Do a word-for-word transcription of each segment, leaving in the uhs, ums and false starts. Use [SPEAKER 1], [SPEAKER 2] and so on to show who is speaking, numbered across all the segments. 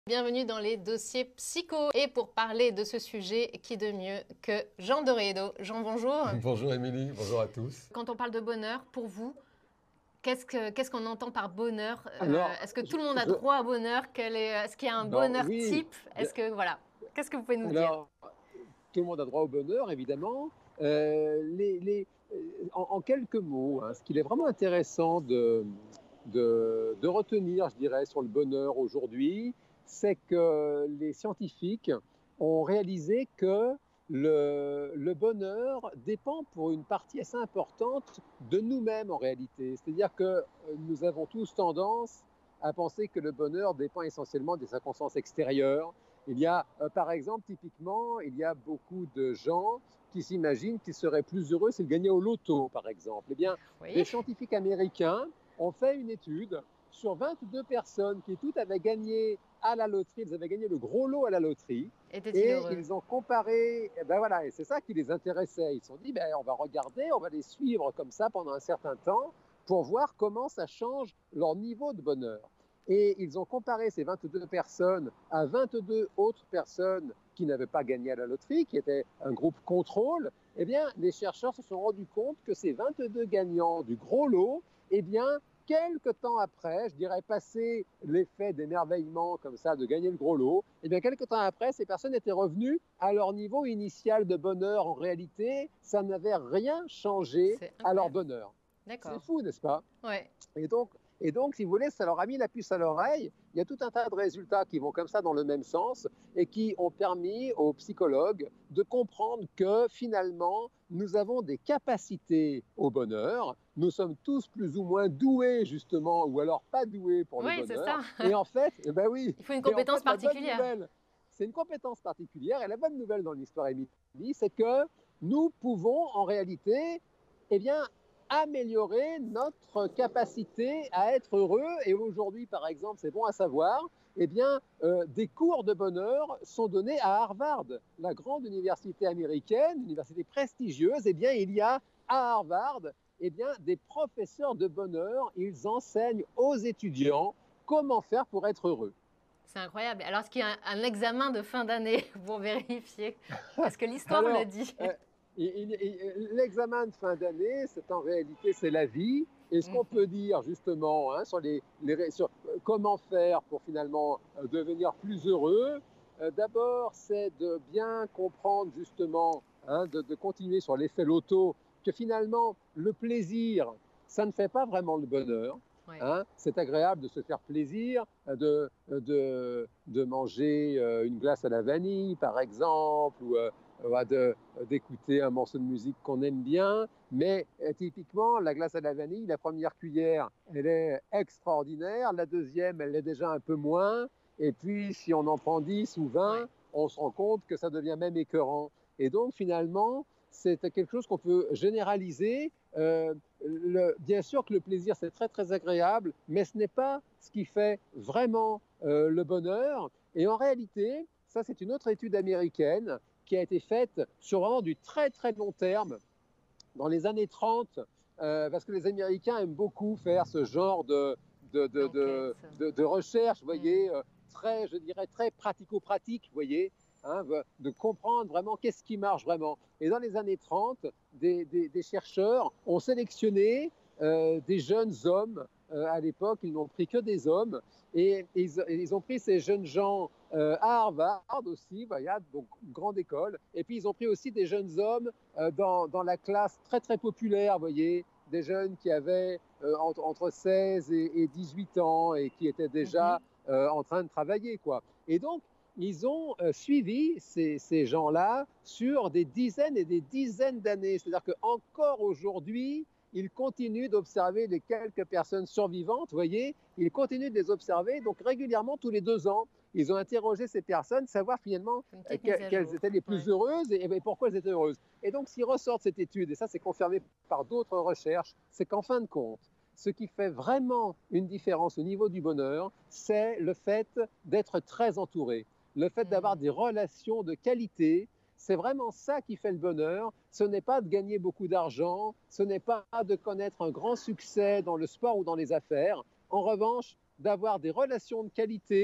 [SPEAKER 1] Bienvenue dans les dossiers psycho. Et pour parler de ce sujet, qui de mieux que Jean Doredo. Jean, bonjour.
[SPEAKER 2] Bonjour Émilie, bonjour à tous.
[SPEAKER 1] Quand on parle de bonheur, pour vous, qu'est-ce que, qu'est-ce qu'on entend par bonheur? euh,
[SPEAKER 2] Alors,
[SPEAKER 1] Est-ce que
[SPEAKER 2] je,
[SPEAKER 1] tout le monde a
[SPEAKER 2] je-
[SPEAKER 1] droit à bonheur? Quel est, Est-ce qu'il y a un
[SPEAKER 2] non,
[SPEAKER 1] bonheur
[SPEAKER 2] oui,
[SPEAKER 1] type?
[SPEAKER 2] bien-
[SPEAKER 1] Est-ce que, voilà, qu'est-ce que vous pouvez nous dire?
[SPEAKER 2] alors, tout le monde a droit au bonheur, évidemment. Euh, les, les- euh, en, en quelques mots, hein, ce qu'il est vraiment intéressant de, de, de retenir, je dirais, sur le bonheur aujourd'hui, c'est que les scientifiques ont réalisé que le, le bonheur dépend pour une partie assez importante de nous-mêmes en réalité. C'est-à-dire que euh, nous avons tous tendance à penser que le bonheur dépend essentiellement des circonstances extérieures. Il y a, euh, par exemple, typiquement, il y a beaucoup de gens qui s'imaginent qu'ils seraient plus heureux s'ils gagnaient au loto, par exemple. Eh bien, des
[SPEAKER 1] Oui,
[SPEAKER 2] scientifiques américains ont fait une étude sur vingt-deux personnes qui toutes avaient gagné à la loterie, ils avaient gagné le gros lot à la loterie,
[SPEAKER 1] était-il
[SPEAKER 2] et
[SPEAKER 1] heureux?
[SPEAKER 2] ils ont comparé, eh ben voilà, et c'est ça qui les intéressait. Ils se sont dit, ben, on va regarder, on va les suivre comme ça pendant un certain temps pour voir comment ça change leur niveau de bonheur. Et ils ont comparé ces vingt-deux personnes à vingt-deux autres personnes qui n'avaient pas gagné à la loterie, qui étaient un groupe contrôle. Eh bien, les chercheurs se sont rendus compte que ces vingt-deux gagnants du gros lot, eh bien, quelques temps après, je dirais passé l'effet d'émerveillement comme ça de gagner le gros lot, eh bien, quelques temps après, ces personnes étaient revenues à leur niveau initial de bonheur. En réalité, ça n'avait rien changé
[SPEAKER 1] C'est
[SPEAKER 2] à leur
[SPEAKER 1] incroyable.
[SPEAKER 2] bonheur. C'est
[SPEAKER 1] D'accord.
[SPEAKER 2] fou, n'est-ce pas?
[SPEAKER 1] Ouais.
[SPEAKER 2] Et donc, et donc, si vous voulez, ça leur a mis la puce à l'oreille. Il y a tout un tas de résultats qui vont comme ça dans le même sens et qui ont permis aux psychologues de comprendre que finalement, nous avons des capacités au bonheur. Nous sommes tous plus ou moins doués, justement, ou alors pas doués pour le
[SPEAKER 1] Oui, c'est
[SPEAKER 2] bonheur.
[SPEAKER 1] ça.
[SPEAKER 2] Et en fait, eh ben oui,
[SPEAKER 1] Il faut une
[SPEAKER 2] et en
[SPEAKER 1] compétence
[SPEAKER 2] fait, la bonne
[SPEAKER 1] particulière.
[SPEAKER 2] nouvelle, c'est une compétence particulière. Et la bonne nouvelle dans l'histoire, Émilie, c'est que nous pouvons en réalité, eh bien, améliorer notre capacité à être heureux. Et aujourd'hui, par exemple, c'est bon à savoir, eh bien, euh, des cours de bonheur sont donnés à Harvard, la grande université américaine, université prestigieuse. Eh bien, il y a à Harvard, eh bien, des professeurs de bonheur. Ils enseignent aux étudiants comment faire pour être heureux.
[SPEAKER 1] C'est incroyable. Alors, est-ce qu'il y a un, un examen de fin d'année pour vérifier? Est-ce que l'histoire le
[SPEAKER 2] Alors,
[SPEAKER 1] dit?
[SPEAKER 2] euh, l'examen de fin d'année, c'est en réalité, c'est la vie. Et ce qu'on
[SPEAKER 1] Mhm.
[SPEAKER 2] peut dire justement hein, sur, les, les, sur euh, comment faire pour finalement euh, devenir plus heureux, euh, d'abord, c'est de bien comprendre justement, hein, de, de continuer sur l'effet loto, que finalement, le plaisir, ça ne fait pas vraiment le bonheur.
[SPEAKER 1] Ouais.
[SPEAKER 2] Hein. C'est agréable de se faire plaisir, de, de, de manger une glace à la vanille, par exemple, ou euh, de, d'écouter un morceau de musique qu'on aime bien. Mais euh, typiquement, la glace à la vanille, la première cuillère, elle est extraordinaire. La deuxième, elle l'est déjà un peu moins. Et puis, si on en prend dix ou
[SPEAKER 1] Ouais.
[SPEAKER 2] vingt, on se rend compte que ça devient même écœurant. Et donc, finalement, c'est quelque chose qu'on peut généraliser. Euh, le, bien sûr que le plaisir, c'est très, très agréable, mais ce n'est pas ce qui fait vraiment euh, le bonheur. Et en réalité, ça, c'est une autre étude américaine qui a été faite sur vraiment du très, très long terme, dans les années trente, euh, parce que les Américains aiment beaucoup faire ce genre de, de, de, de,
[SPEAKER 1] D'enquête.
[SPEAKER 2] de, de recherche, vous
[SPEAKER 1] Hmm.
[SPEAKER 2] voyez, euh, très, je dirais, très pratico-pratique, vous voyez, hein, de comprendre vraiment qu'est-ce qui marche vraiment. Et dans les années trente, des, des, des chercheurs ont sélectionné euh, des jeunes hommes. Euh, à l'époque, ils n'ont pris que des hommes. Et, et ils, ils, ont pris ces jeunes gens euh, à Harvard aussi, voilà, donc grande école. Et puis, ils ont pris aussi des jeunes hommes euh, dans, dans la classe très, très populaire, vous voyez, des jeunes qui avaient euh, entre, entre seize et, et dix-huit ans et qui étaient déjà
[SPEAKER 1] Mhm.
[SPEAKER 2] euh, en train de travailler, quoi. Et donc, ils ont euh, suivi ces, ces gens-là sur des dizaines et des dizaines d'années. C'est-à-dire qu'encore aujourd'hui, ils continuent d'observer les quelques personnes survivantes, vous voyez, ils continuent de les observer, donc régulièrement, tous les deux ans, ils ont interrogé ces personnes, savoir finalement
[SPEAKER 1] Une
[SPEAKER 2] euh,
[SPEAKER 1] petite mise à
[SPEAKER 2] quelles
[SPEAKER 1] jour.
[SPEAKER 2] étaient les
[SPEAKER 1] Ouais.
[SPEAKER 2] plus heureuses et, et pourquoi elles étaient heureuses. Et donc, s'ils ressortent cette étude, et ça c'est confirmé par d'autres recherches, c'est qu'en fin de compte, ce qui fait vraiment une différence au niveau du bonheur, c'est le fait d'être très entouré, le fait d'avoir
[SPEAKER 1] Hmm.
[SPEAKER 2] des relations de qualité. C'est vraiment ça qui fait le bonheur. Ce n'est pas de gagner beaucoup d'argent, ce n'est pas de connaître un grand succès dans le sport ou dans les affaires. En revanche, d'avoir des relations de qualité,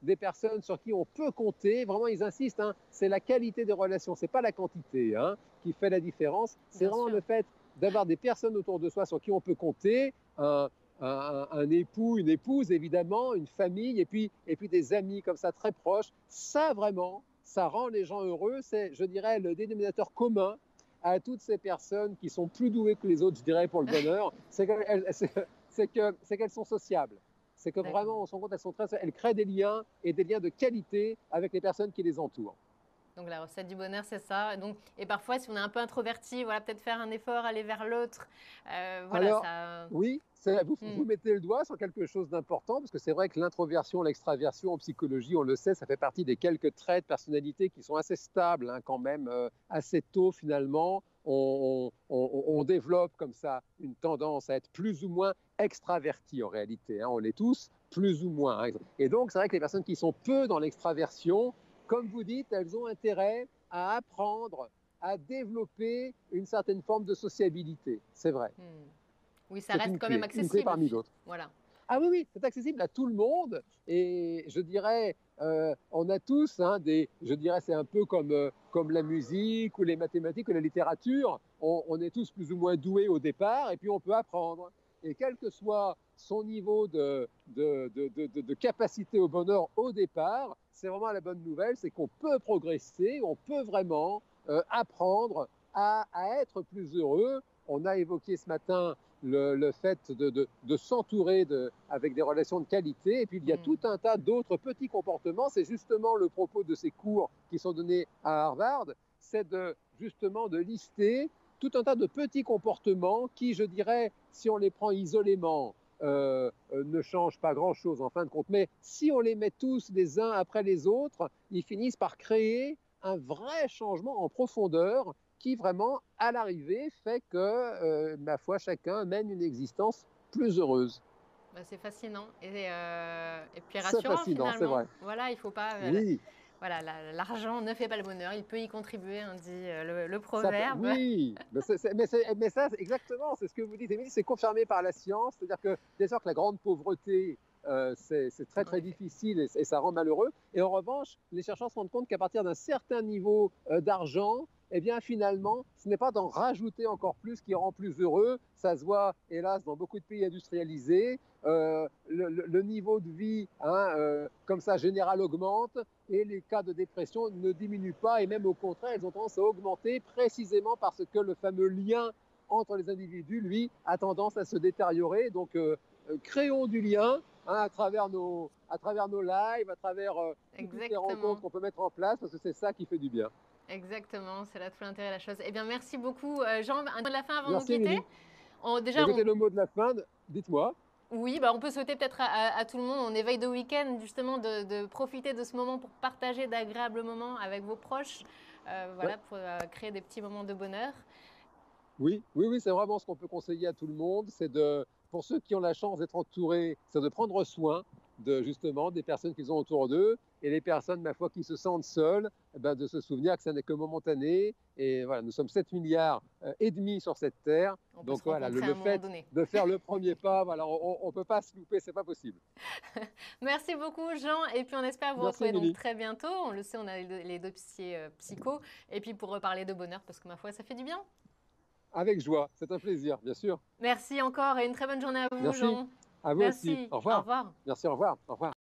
[SPEAKER 2] des personnes sur qui on peut compter. Vraiment, ils insistent, hein, c'est la qualité des relations, c'est pas la quantité hein, qui fait la différence. C'est vraiment
[SPEAKER 1] sûr.
[SPEAKER 2] le fait d'avoir des personnes autour de soi sur qui on peut compter, un, un, un époux, une épouse évidemment, une famille, et puis, et puis des amis comme ça très proches. Ça vraiment, ça rend les gens heureux. C'est, je dirais, le dénominateur commun à toutes ces personnes qui sont plus douées que les autres, je dirais, pour le bonheur, c'est qu'elles, c'est que, c'est qu'elles sont sociables. C'est que vraiment, on se rend compte, elles sont très, elles créent des liens et des liens de qualité avec les personnes qui les entourent.
[SPEAKER 1] Donc la recette du bonheur, c'est ça. Donc, et parfois, si on est un peu introverti, voilà, peut-être faire un effort, aller vers l'autre. Euh, voilà,
[SPEAKER 2] Alors,
[SPEAKER 1] ça...
[SPEAKER 2] oui, vous, mm. vous mettez le doigt sur quelque chose d'important, parce que c'est vrai que l'introversion, l'extraversion en psychologie, on le sait, ça fait partie des quelques traits de personnalité qui sont assez stables hein, quand même, euh, assez tôt finalement. On, on, on, développe comme ça une tendance à être plus ou moins extraverti en réalité. Hein, on est tous plus ou moins. Hein. Et donc, c'est vrai que les personnes qui sont peu dans l'extraversion, comme vous dites, elles ont intérêt à apprendre à développer une certaine forme de sociabilité. C'est vrai.
[SPEAKER 1] Hmm. Oui, ça reste quand
[SPEAKER 2] clé,
[SPEAKER 1] même accessible.
[SPEAKER 2] Une clé parmi d'autres.
[SPEAKER 1] Voilà.
[SPEAKER 2] Ah oui, oui, c'est accessible à tout le monde. Et je dirais, euh, on a tous hein, des, je dirais, c'est un peu comme, euh, comme la musique ou les mathématiques ou la littérature. On, on est tous plus ou moins doués au départ et puis on peut apprendre. Et quel que soit son niveau de, de, de, de, de capacité au bonheur au départ, c'est vraiment la bonne nouvelle, c'est qu'on peut progresser, on peut vraiment euh, apprendre à, à être plus heureux. On a évoqué ce matin le, le fait de, de, de s'entourer de, avec des relations de qualité. Et puis, il y a mmh. tout un tas d'autres petits comportements. C'est justement le propos de ces cours qui sont donnés à Harvard, c'est de, justement de lister tout un tas de petits comportements qui, je dirais, si on les prend isolément, euh, euh, ne changent pas grand-chose en fin de compte. Mais si on les met tous les uns après les autres, ils finissent par créer un vrai changement en profondeur qui vraiment, à l'arrivée, fait que, euh, ma foi, chacun mène une existence plus heureuse.
[SPEAKER 1] Bah, c'est fascinant et, euh, et puis rassurant
[SPEAKER 2] fascinant,
[SPEAKER 1] finalement.
[SPEAKER 2] Vrai.
[SPEAKER 1] Voilà, il faut pas.
[SPEAKER 2] Oui.
[SPEAKER 1] Voilà, l'argent ne fait pas le bonheur, il peut y contribuer, on dit le, le proverbe.
[SPEAKER 2] Ça, oui, mais, c est, c est, mais, c est, mais ça, exactement, c'est ce que vous dites, Émilie, c'est confirmé par la science, c'est-à-dire que, bien sûr que la grande pauvreté, euh, c'est très très difficile et, et ça rend malheureux. Et en revanche, les chercheurs se rendent compte qu'à partir d'un certain niveau euh, d'argent, eh bien finalement, ce n'est pas d'en rajouter encore plus qui rend plus heureux. Ça se voit, hélas, dans beaucoup de pays industrialisés. Euh, le, le, le niveau de vie, hein, euh, comme ça, général augmente et les cas de dépression ne diminuent pas et même au contraire, ils ont tendance à augmenter précisément parce que le fameux lien entre les individus, lui, a tendance à se détériorer. Donc, euh, euh, créons du lien hein, à, travers nos, à travers nos lives, à travers euh, toutes les rencontres qu'on peut mettre en place parce que c'est ça qui fait du bien.
[SPEAKER 1] Exactement, c'est là tout l'intérêt de la chose. Eh bien, merci beaucoup, euh, Jean. Un mot de la fin avant
[SPEAKER 2] merci,
[SPEAKER 1] de nous quitter.
[SPEAKER 2] On, déjà, Écoutez, on... le mot de la fin, dites-moi.
[SPEAKER 1] Oui, bah on peut souhaiter peut-être à, à, à tout le monde, on éveille de week-end, justement, de, de profiter de ce moment pour partager d'agréables moments avec vos proches, euh, voilà, ouais. pour euh, créer des petits moments de bonheur.
[SPEAKER 2] Oui, oui, oui, c'est vraiment ce qu'on peut conseiller à tout le monde, c'est de, pour ceux qui ont la chance d'être entourés, c'est de prendre soin de justement des personnes qu'ils ont autour d'eux et les personnes, ma foi, qui se sentent seules, eh ben, de se souvenir que ça n'est que momentané. Et voilà, nous sommes sept milliards euh, et demi sur cette terre.
[SPEAKER 1] On
[SPEAKER 2] donc voilà, le, le fait
[SPEAKER 1] donné.
[SPEAKER 2] de faire le premier pas, voilà, on ne peut pas se louper, c'est pas possible.
[SPEAKER 1] Merci beaucoup, Jean. Et puis on espère vous
[SPEAKER 2] Merci,
[SPEAKER 1] retrouver
[SPEAKER 2] Émilie.
[SPEAKER 1] donc très bientôt. On le sait, on a les dossiers euh, psycho. Et puis pour reparler de bonheur, parce que ma foi, ça fait du bien.
[SPEAKER 2] Avec joie, c'est un plaisir, bien sûr.
[SPEAKER 1] Merci encore et une très bonne journée à vous,
[SPEAKER 2] Merci.
[SPEAKER 1] Jean.
[SPEAKER 2] À vous
[SPEAKER 1] Merci.
[SPEAKER 2] aussi. Au revoir.
[SPEAKER 1] Au revoir.
[SPEAKER 2] Merci, au revoir. Au revoir.